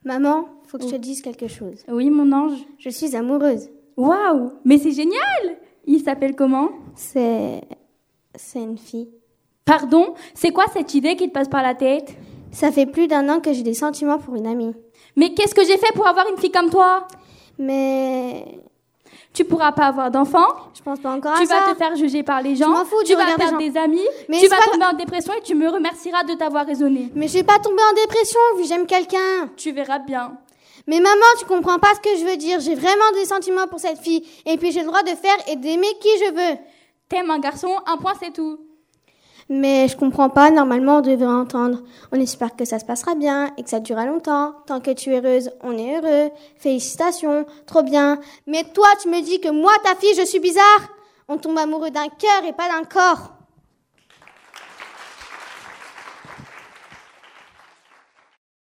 Maman, faut que je te dise quelque chose. Oui, mon ange. Je suis amoureuse. Waouh, mais c'est génial! Il s'appelle comment? C'est une fille. Pardon? C'est quoi cette idée qui te passe par la tête? Ça fait plus d'1 an que j'ai des sentiments pour une amie. Mais qu'est-ce que j'ai fait pour avoir une fille comme toi? Mais... Tu pourras pas avoir d'enfant? Je pense pas encore à Tu ça. vas te faire juger par les gens? Je m'en fous du Tu vas regard des perdre gens. des amis? Mais Tu c'est vas pas tomber en dépression et tu me remercieras de t'avoir raisonné. Mais je vais pas tomber en dépression vu que j'aime quelqu'un. Tu verras bien. Mais maman, tu comprends pas ce que je veux dire. J'ai vraiment des sentiments pour cette fille. Et puis j'ai le droit de faire et d'aimer qui je veux. T'aimes un garçon, un point c'est tout. Mais je comprends pas, normalement on devrait entendre. On espère que ça se passera bien et que ça durera longtemps. Tant que tu es heureuse, on est heureux. Félicitations, trop bien. Mais toi, tu me dis que moi, ta fille, je suis bizarre. On tombe amoureux d'un cœur et pas d'un corps.